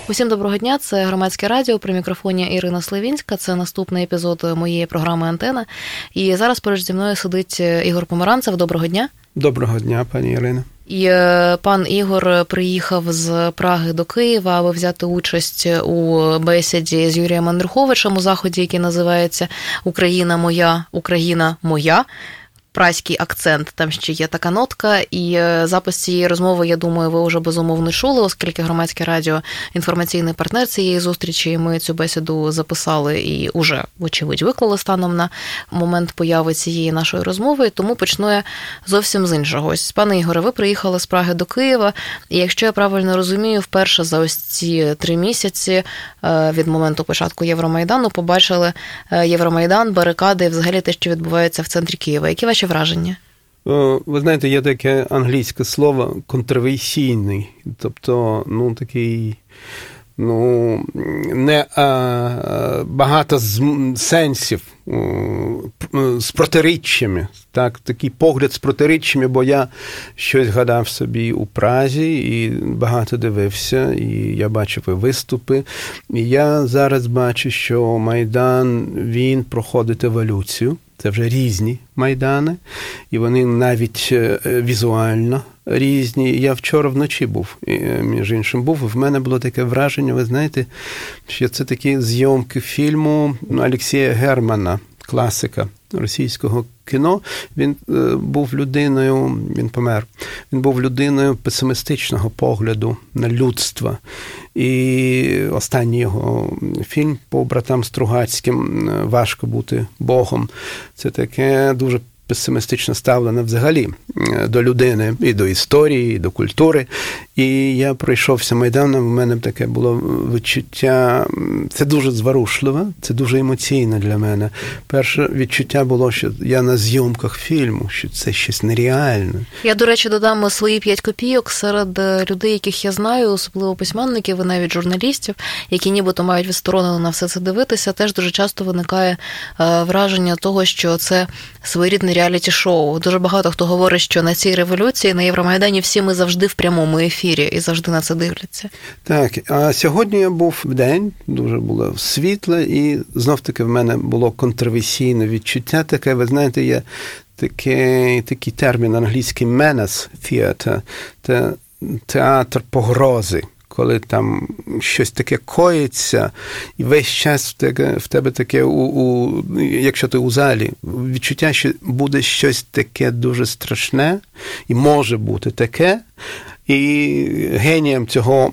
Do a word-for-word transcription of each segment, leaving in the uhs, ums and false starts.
Усім доброго дня, це Громадське радіо, при мікрофоні Ірина Славінська, це наступний епізод моєї програми «Антена». І зараз поруч зі мною сидить Ігор Помаранцев. Доброго дня. Доброго дня, пані Ірина. І пан Ігор приїхав з Праги до Києва, аби взяти участь у бесіді з Юрієм Андруховичем у заході, який називається «Україна моя, Україна моя». Празький акцент, там ще є така нотка, і запис цієї розмови, я думаю, ви вже безумовно чули, оскільки Громадське радіо – інформаційний партнер цієї зустрічі, і ми цю бесіду записали і уже, вочевидь, виклали станом на момент появи цієї нашої розмови, тому почну я зовсім з іншого. Ось, пане Ігоре, ви приїхали з Праги до Києва, і якщо я правильно розумію, вперше за ось ці три місяці від моменту початку Євромайдану побачили Євромайдан, барикади і взагалі те, що відбувається в центрі Києва. Які ваші враження? Ви знаєте, є таке англійське слово «контроверсійний», тобто, ну, такий, ну, не а, багато з, сенсів, з протиріччями, так, такий погляд з протиріччями, бо я щось гадав собі у Празі і багато дивився, і я бачив і виступи, і я зараз бачу, що Майдан, він проходить еволюцію. Це вже різні майдани, і вони навіть візуально різні. Я вчора вночі був, між іншим був, і в мене було таке враження, ви знаєте, що це такі зйомки фільму Олексія Германа, класика російського кіно. Він був людиною, він помер, він був людиною песимістичного погляду на людство. І останній його фільм по братам Стругацьким «Важко бути Богом». Це таке дуже песимістично ставлено взагалі до людини, і до історії, і до культури. І я пройшовся Майданом, в мене таке було відчуття, це дуже зворушливо, це дуже емоційно для мене. Перше відчуття було, що я на зйомках фільму, що це щось нереальне. Я, до речі, додам свої п'ять копійок серед людей, яких я знаю, особливо письменників і навіть журналістів, які нібито мають відсторонено на все це дивитися, теж дуже часто виникає враження того, що це своєрідне реаліті-шоу. Дуже багато хто говорить, що на цій революції, на Євромайдані всі ми завжди в прямому ефірі і завжди на це дивляться. Так, а сьогодні я був в день, дуже було світло, і знов-таки в мене було контроверсійне відчуття таке, ви знаєте, є такий, такий термін англійський menace theater, це театр погрози. Коли там щось таке коїться, і весь час в тебе, в тебе таке, у, у, якщо ти у залі, відчуття, що буде щось таке дуже страшне, і може бути таке, і генієм цього,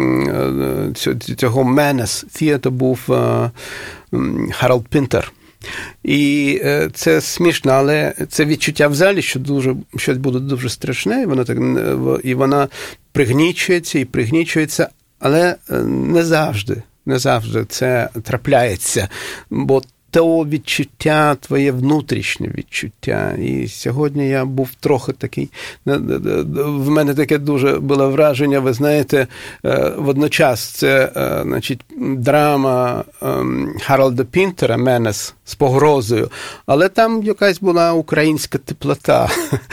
цього menace theater був Харальд Пінтер. І це смішно, але це відчуття в залі, що дуже, щось буде дуже страшне, і воно, так, і воно пригнічується і пригнічується, але не завжди, не завжди це трапляється, бо то відчуття, твоє внутрішнє відчуття. І сьогодні я був трохи такий, в мене таке дуже було враження, ви знаєте, водночас це, значить, драма Харальда Пінтера «Менес» з погрозою, але там якась була українська теплота.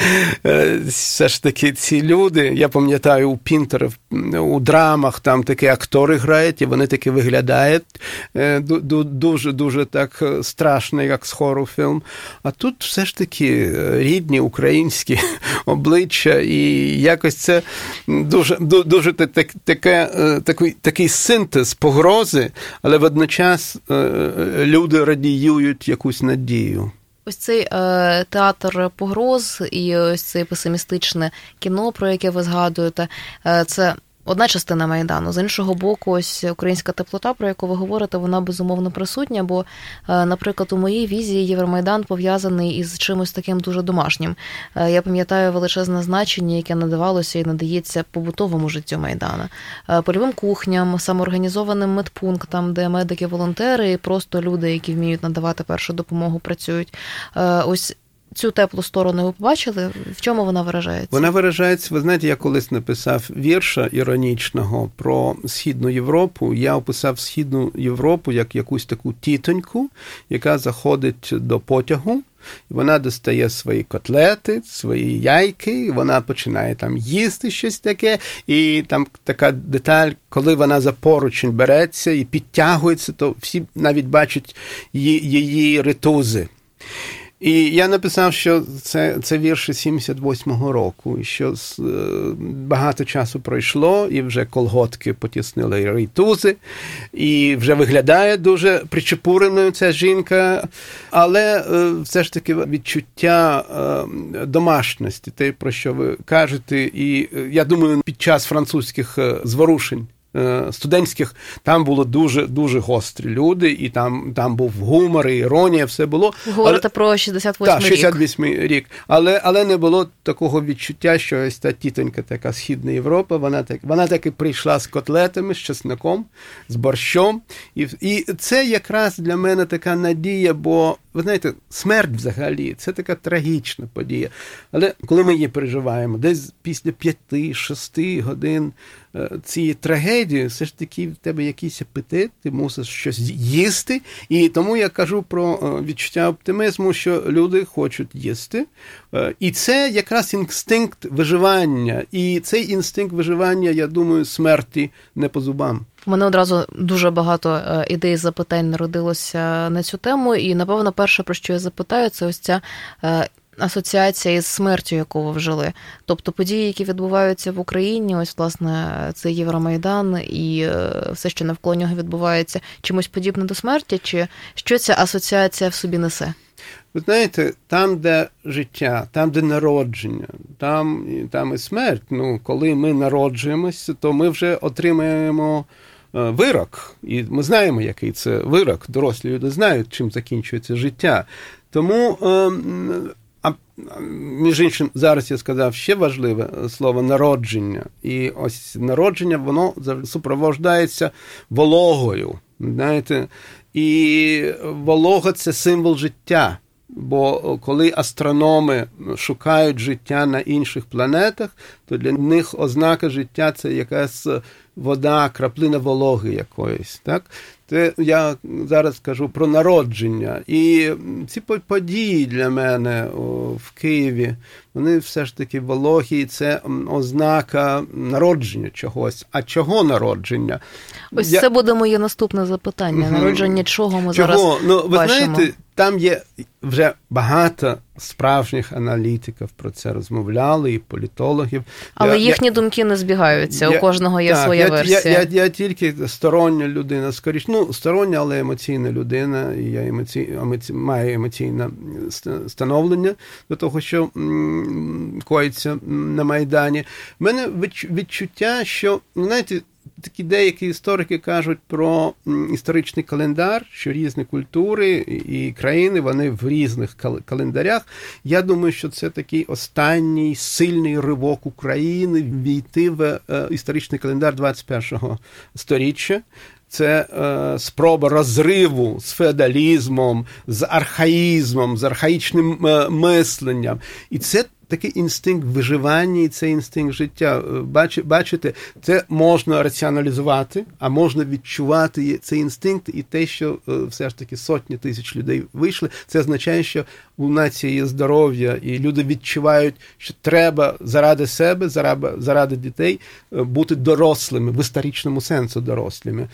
Все ж таки ці люди, я пам'ятаю, у Пінтера, у драмах там такі актори грають, і вони таки виглядають дуже-дуже так страшно, як з хоррор-фільм. А тут все ж таки рідні українські обличчя, і якось це дуже, дуже таке, такий, такий синтез погрози, але водночас люди радіюють якусь надію. Ось цей е, театр погроз і ось це песимістичне кіно, про яке ви згадуєте, е, це одна частина Майдану. З іншого боку, ось українська теплота, про яку ви говорите, вона безумовно присутня, бо, наприклад, у моїй візії Євромайдан пов'язаний із чимось таким дуже домашнім. Я пам'ятаю величезне значення, яке надавалося і надається побутовому життю Майдана. Польовим кухням, самоорганізованим медпунктам, де медики-волонтери і просто люди, які вміють надавати першу допомогу, працюють. Ось цю теплу сторону ви побачили? В чому вона виражається? Вона виражається, ви знаєте, я колись написав вірша іронічного про Східну Європу. Я описав Східну Європу як якусь таку тітоньку, яка заходить до потягу, вона достає свої котлети, свої яйки, вона починає там їсти щось таке, і там така деталь, коли вона за поручень береться і підтягується, то всі навіть бачать її, її ритузи. І я написав, що це, це вірші сімдесят восьмого року, і що багато часу пройшло, і вже колготки потіснили ритузи, і вже виглядає дуже причепуреною ця жінка, але все ж таки відчуття домашності, те, про що ви кажете, і я думаю, під час французьких зворушень студентських, там було дуже, дуже гострі люди, і там, там був гумор, і іронія, все було. Ви говорите але... про шістдесят восьмий рік. Так, шістдесят восьмий рік. Але, але не було такого відчуття, що ось та тітонька така Східна Європа, вона так, вона так і прийшла з котлетами, з чесником, з борщом. І, і це якраз для мене така надія, бо, ви знаєте, смерть взагалі, це така трагічна подія. Але коли ми її переживаємо, десь після п'яти-шести годин цієї трагедії, все ж таки в тебе якийсь апетит, ти мусиш щось їсти, і тому я кажу про відчуття оптимізму, що люди хочуть їсти, і це якраз інстинкт виживання, і цей інстинкт виживання, я думаю, смерті не по зубам. У мене одразу дуже багато ідей, запитань народилося на цю тему, і, напевно, перше, про що я запитаю, це ось ця асоціація із смертю, яку ви вжили. Тобто події, які відбуваються в Україні, ось, власне, це Євромайдан і все, що навколо нього відбувається, чимось подібне до смерті, чи що ця асоціація в собі несе? Ви знаєте, там, де життя, там, де народження, там, там і смерть, ну, коли ми народжуємося, то ми вже отримаємо вирок. І ми знаємо, який це вирок. Дорослі люди знають, чим закінчується життя. Тому, а, між іншим, зараз я сказав ще важливе слово «народження». І ось народження, воно супроводжується вологою. Знаєте, і волога – це символ життя. Бо коли астрономи шукають життя на інших планетах, то для них ознака життя – це якась вода, краплина вологи якоїсь. Так? Це я зараз кажу про народження. І ці події для мене в Києві, вони все ж таки вологі, і це ознака народження чогось. А чого народження? Ось я... це буде моє наступне запитання. Народження чого ми чого? зараз ну, ви бачимо? Знаєте, там є вже багато справжніх аналітиків про це розмовляли, і політологів. Але я, їхні я, думки не збігаються, я, у кожного є так, своя я, версія. Я, я, я тільки стороння людина, скоріше, ну, стороння, але емоційна людина, і я емоці, емоці, маю емоційне становлення до того, що м, коїться на Майдані. У мене відчуття, що, знаєте, такі деякі історики кажуть про історичний календар, що різні культури і країни, вони в різних календарях. Я думаю, що це такий останній сильний ривок України війти в історичний календар двадцять першого сторіччя. Це е, спроба розриву з феодалізмом, з архаїзмом, з архаїчним е, мисленням. І це такий інстинкт виживання, і це інстинкт життя. Бач, бачите, це можна раціоналізувати, а можна відчувати цей інстинкт, і те, що е, все ж таки сотні тисяч людей вийшли, це означає, що у нації є здоров'я, і люди відчувають, що треба заради себе, заради, заради дітей бути дорослими, в історичному сенсі дорослими.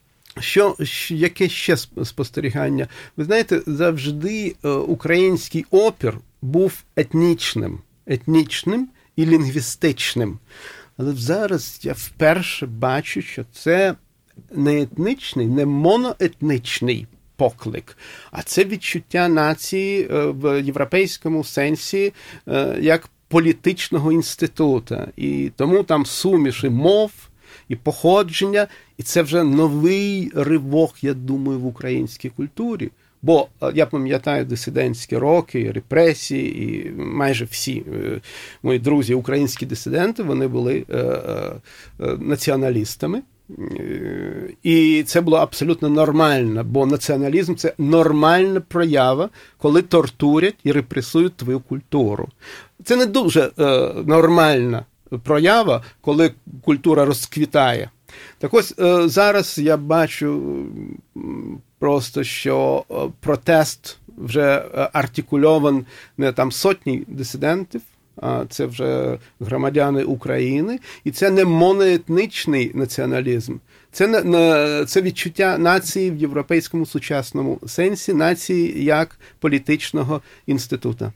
Що, яке ще спостерігання? Ви знаєте, завжди український опір був етнічним, етнічним і лінгвістичним. Але зараз я вперше бачу, що це не етнічний, не моноетнічний поклик, а це відчуття нації в європейському сенсі як політичного інституту. І тому там суміші мов, і походження, і це вже новий ривок, я думаю, в українській культурі. Бо я пам'ятаю дисидентські роки, репресії, і майже всі мої друзі, українські дисиденти, вони були е, е, націоналістами. І це було абсолютно нормально, бо націоналізм – це нормальна проява, коли тортурять і репресують твою культуру. Це не дуже е, нормальна проява, коли культура розквітає. Так ось е, зараз я бачу просто, що протест вже артикульований не там сотні дисидентів, а це вже громадяни України, і це не моноетнічний націоналізм. Це, це відчуття нації в європейському сучасному сенсі, нації як політичного інституту.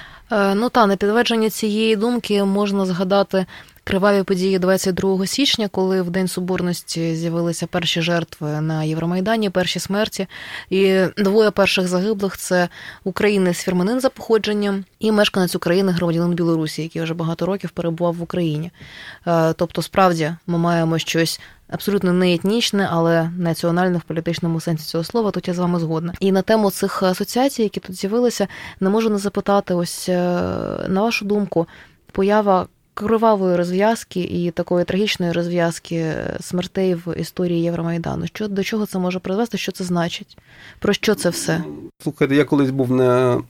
Ну та, на підтвердження цієї думки можна згадати криваві події двадцять другого січня, коли в День Соборності з'явилися перші жертви на Євромайдані, перші смерті. І двоє перших загиблих – це українець-вірменин за походженням і мешканець України, громадянин Білорусі, який вже багато років перебував в Україні. Тобто, справді, ми маємо щось абсолютно не етнічне, але національне в політичному сенсі цього слова, тут я з вами згодна. І на тему цих асоціацій, які тут з'явилися, не можу не запитати, ось, на вашу думку, поява кривавої розв'язки і такої трагічної розв'язки смертей в історії Євромайдану. Що, до чого це може призвести? Що це значить? Про що це все? Слухайте, я колись був на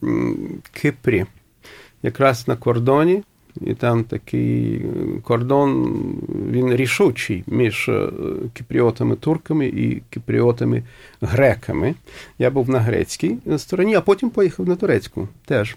Кипрі, якраз на кордоні, і там такий кордон, він рішучий між кіпріотами-турками і кіпріотами-греками. Я був на грецькій стороні, а потім поїхав на турецьку теж.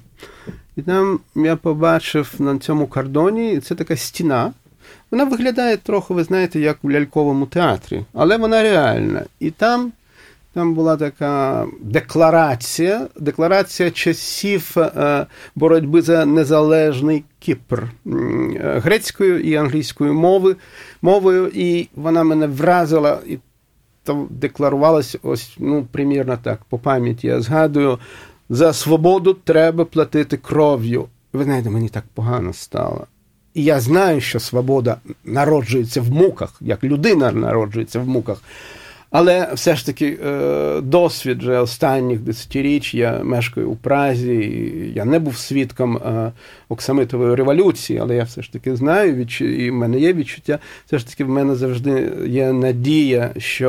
І там я побачив на цьому кордоні, це така стіна. Вона виглядає трохи, ви знаєте, як в ляльковому театрі, але вона реальна. І там, там була така декларація, декларація часів е, боротьби за незалежний Кіпр грецькою і англійською мови, мовою, і вона мене вразила, і там декларувалось ось, ну, примірно так, по пам'яті я згадую, за свободу треба платити кров'ю. Ви знаєте, мені так погано стало. І я знаю, що свобода народжується в муках, як людина народжується в муках. Але все ж таки досвід вже останніх десятиріч, я мешкаю у Празі, я не був свідком Оксамитової революції, але я все ж таки знаю, і в мене є відчуття, все ж таки в мене завжди є надія,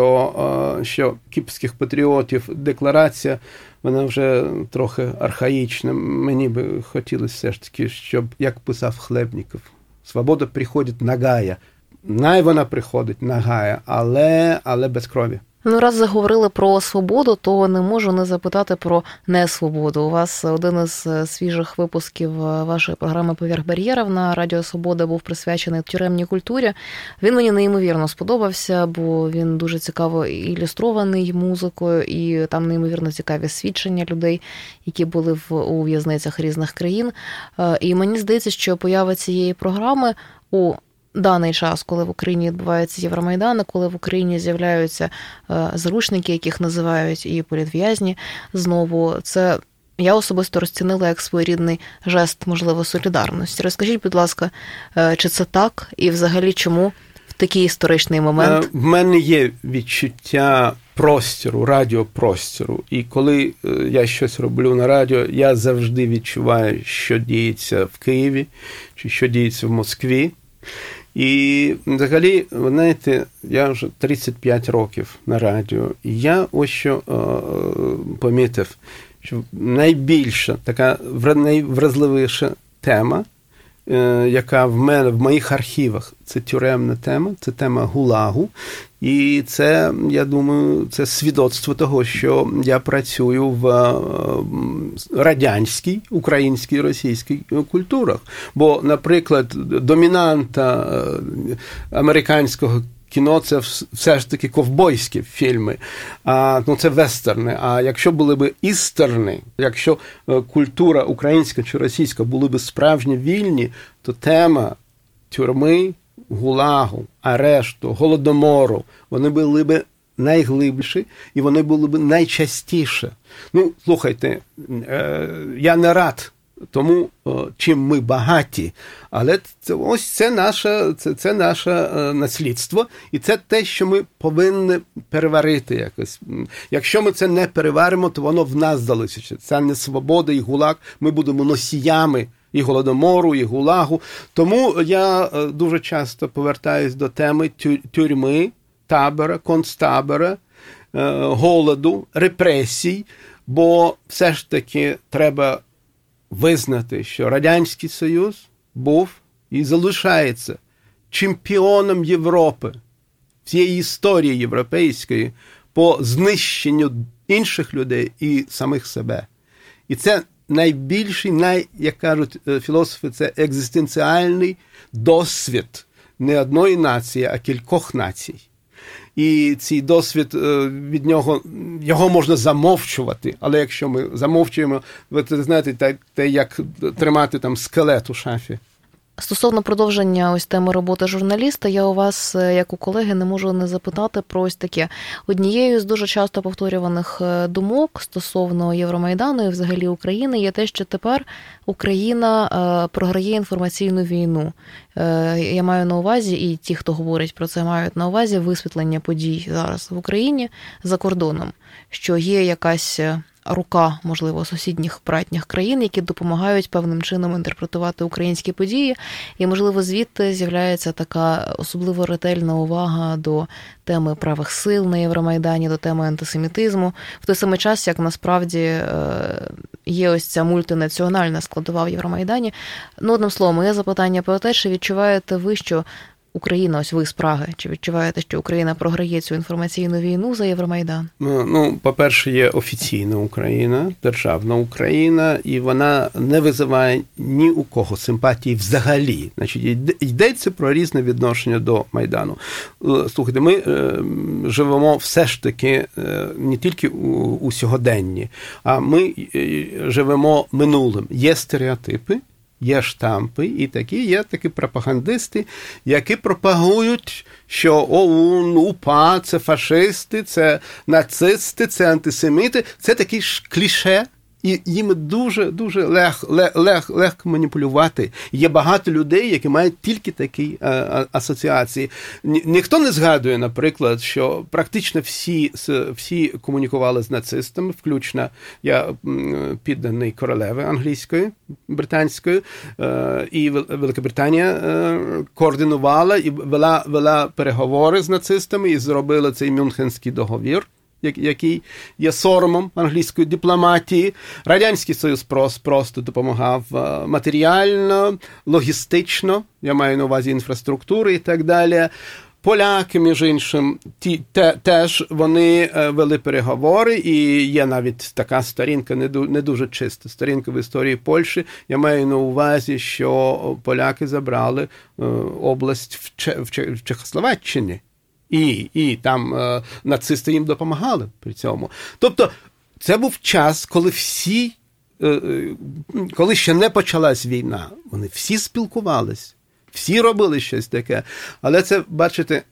що, що кіпрських патріотів декларація, вона вже трохи архаїчна. Мені би хотілося все ж таки, щоб, як писав Хлебніков, свобода приходить нагая. Най вона приходить нагая, але, але без крові. Ну, раз заговорили про свободу, то не можу не запитати про несвободу. У вас один із свіжих випусків вашої програми «Поверх бар'єрів» на Радіо Свобода був присвячений тюремній культурі. Він мені неймовірно сподобався, бо він дуже цікаво ілюстрований музикою, і там неймовірно цікаві свідчення людей, які були в, у в'язницях різних країн. І мені здається, що поява цієї програми у даний час, коли в Україні відбувається Євромайдан, коли в Україні з'являються заручники, яких називають, і політв'язні знову, це я особисто розцінила як своєрідний жест, можливо, солідарності. Розкажіть, будь ласка, чи це так, і взагалі чому в такий історичний момент? В мене є відчуття простору, радіопростору, і коли я щось роблю на радіо, я завжди відчуваю, що діється в Києві, чи що діється в Москві. І взагалі, ви знаєте, я вже тридцять п'ять років на радіо, і я ось що е, помітив, що найбільша, така найвразливіша тема, е, яка в мене, в моїх архівах, це тюремна тема, це тема ГУЛАГу, і це, я думаю, це свідоцтво того, що я працюю в радянській, українській, російській культурах. Бо, наприклад, домінанта американського кіно – це все ж таки ковбойські фільми, а, ну, це вестерни. А якщо були б істерни, якщо культура українська чи російська були б справжні вільні, то тема тюрми, ГУЛАГу, арешту, голодомору, вони були б найглибші і вони були б найчастіше. Ну, слухайте, я не рад тому, чим ми багаті, але це, ось це наше, це, це наше наслідство, і це те, що ми повинні переварити якось. Якщо ми це не переваримо, то воно в нас залишиться. Це не свобода і ГУЛАГ, ми будемо носіями і голодомору, і ГУЛАГу. Тому я дуже часто повертаюсь до теми тюрми, табора, концтабора, голоду, репресій, бо все ж таки треба визнати, що Радянський Союз був і залишається чемпіоном Європи, всієї історії європейської по знищенню інших людей і самих себе. І це найбільший, най, як кажуть філософи, це екзистенціальний досвід не одної нації, а кількох націй. І цей досвід, від нього, його можна замовчувати, але якщо ми замовчуємо, ви знаєте, те, те як тримати там скелет у шафі. Стосовно продовження ось теми роботи журналіста, я у вас, як у колеги, не можу не запитати про ось таке. Однією з дуже часто повторюваних думок стосовно Євромайдану і взагалі України є те, що тепер Україна програє інформаційну війну. Я маю на увазі, і ті, хто говорить про це, мають на увазі висвітлення подій зараз в Україні за кордоном, що є якась рука, можливо, сусідніх братніх країн, які допомагають певним чином інтерпретувати українські події, і, можливо, звідти з'являється така особливо ретельна увага до теми правих сил на Євромайдані, до теми антисемітизму, в той самий час, як насправді є ось ця мультинаціональна складова в Євромайдані. Ну, одним словом, моє запитання про те, чи відчуваєте ви, що Україна, ось ви з Праги, чи відчуваєте, що Україна програє цю інформаційну війну за Євромайдан? Ну, ну, по-перше, є офіційна Україна, державна Україна, і вона не визиває ні у кого симпатії взагалі. Значить, йдеться про різне відношення до Майдану. Слухайте, ми е, живемо все ж таки е, не тільки у, у сьогоденні, а ми е, живемо минулим. Є стереотипи, є штампи, і такі є такі пропагандисти, які пропагують, що ОУН, УПА – це фашисти, це нацисти, це антисеміти. Це такі ж кліше, і їм дуже-дуже лег, лег, лег, легко маніпулювати. Є багато людей, які мають тільки такі а, асоціації. Ні, ніхто не згадує, наприклад, що практично всі, всі комунікували з нацистами, включно я підданий королеви англійської, британської, і Великобританія координувала і вела, вела переговори з нацистами і зробила цей Мюнхенський договір, який є соромом англійської дипломатії. Радянський Союз просто допомагав матеріально, логістично, я маю на увазі інфраструктури і так далі. Поляки, між іншим, ті, те, теж вони вели переговори, і є навіть така сторінка, не, ду, не дуже чиста, сторінка в історії Польщі. Я маю на увазі, що поляки забрали е, область в, Че, в, Че, в Чехословаччині. І, і там е, нацисти їм допомагали при цьому. Тобто, це був час, коли всі, е, коли ще не почалась війна, вони всі спілкувались, всі робили щось таке. Але це, бачите,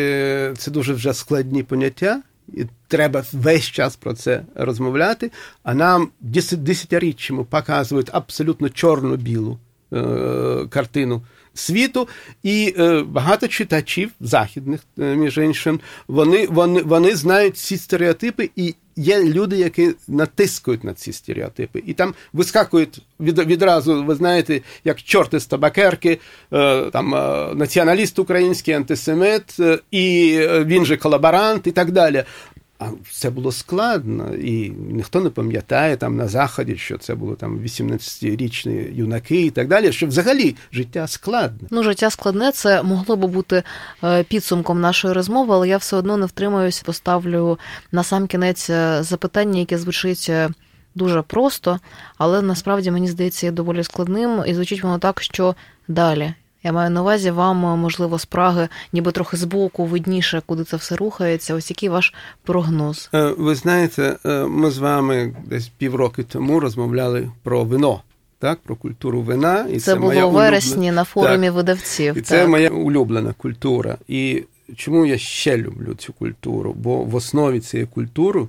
є, це дуже вже складні поняття, і треба весь час про це розмовляти, а нам десятиріччями показують абсолютно чорно-білу е, картину світу, і е, багато читачів західних, е, між іншим, вони, вони, вони знають ці стереотипи, і є люди, які натискають на ці стереотипи. І там вискакують від, відразу, ви знаєте, як чорти з табакерки, е, там, е, націоналіст український, антисемит, е, і він же колаборант, і так далі. А це було складно, і ніхто не пам'ятає там на Заході, що це було там вісімнадцятирічні юнаки і так далі, що взагалі життя складне. Ну, життя складне, це могло би бути підсумком нашої розмови, але я все одно не втримаюсь, поставлю на сам кінець запитання, яке звучить дуже просто, але насправді, мені здається, є доволі складним, і звучить воно так, що далі. Я маю на увазі, вам, можливо, з Праги, ніби трохи збоку видніше, куди це все рухається. Ось який ваш прогноз? Ви знаєте, ми з вами десь півроку тому розмовляли про вино, так, про культуру вина. І це, це було у вересні улюблена... на форумі так. видавців. І так. це моя улюблена культура. І чому я ще люблю цю культуру? Бо в основі цієї культури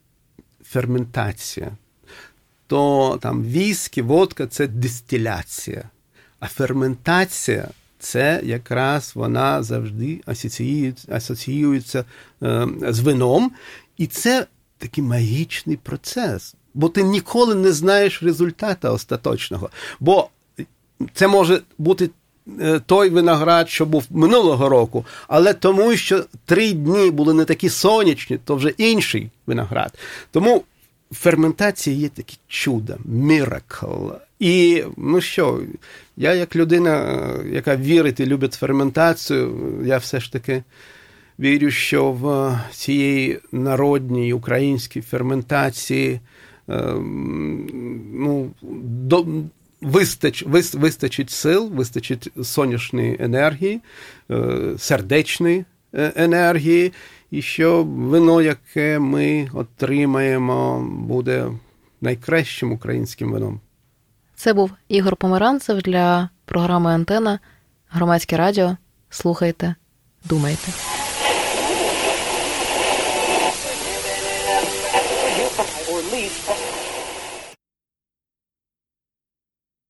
ферментація. То там віскі, водка – це дистиляція. А ферментація – це якраз вона завжди асоціюється, асоціюється е, з вином. І це такий магічний процес. Бо ти ніколи не знаєш результату остаточного. Бо це може бути той виноград, що був минулого року, але тому, що три дні були не такі сонячні, то вже інший виноград. Тому ферментація є таке чудо, міракл. І, ну що, я як людина, яка вірить і любить ферментацію, я все ж таки вірю, що в цієї народній українській ферментації ну, до, вистач, вис, вистачить сил, вистачить сонячної енергії, сердечної енергії, і що вино, яке ми отримаємо, буде найкращим українським вином. Це був Ігор Померанцев для програми «Антена», Громадське радіо. Слухайте, думайте.